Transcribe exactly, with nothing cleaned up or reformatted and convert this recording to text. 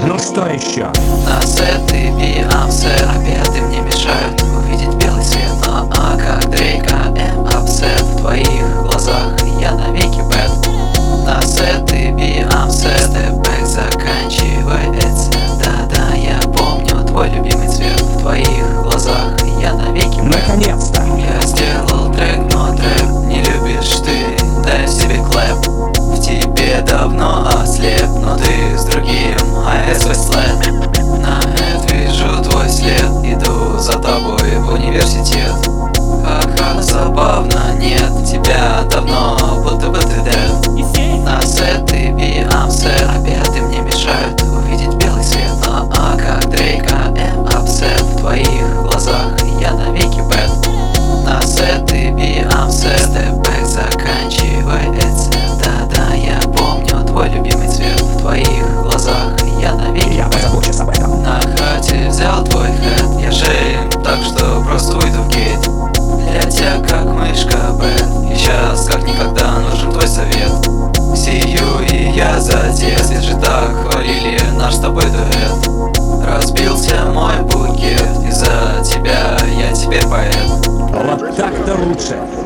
Ну что еще? На сет и би апсет, обеды мне мешают увидеть белый свет. Но а как Дрейка М апсет, в твоих глазах я навеки бэд. На сет и би апсет, степ-бэк заканчивается. Да-да, я помню твой любимый цвет, в твоих глазах я навеки бэд. Наконец-то! Я сделал трек, но трек не любишь ты, дай себе клэп. В тебе давно ослеп, но ты с другим, а я свой слэп. На эт вижу твой след, иду за тобой в университет. Ха-ха, забавно, нет тебя давно, будто бы ты dead. На сет и би апсет, обеды мне мешают увидеть белый свет. Но а как Дрейка М апсет, в твоих глазах я навеки бэд. На сет и би апсет, степ-бэк заканчивается. Да-да, я помню твой любимый цвет, в твоих глазах я навеки Я бэд. позабочусь об этом. На хате взял твой хэт, я шеем, так что просто уйду в гейт. Для тебя как мышка бэд, и сейчас как никогда нужен твой совет. Сию и я затес, ведь же так хвалили наш с тобой дуэт. Разбился мой букет, из-за тебя я теперь поэт. Вот так-то лучше.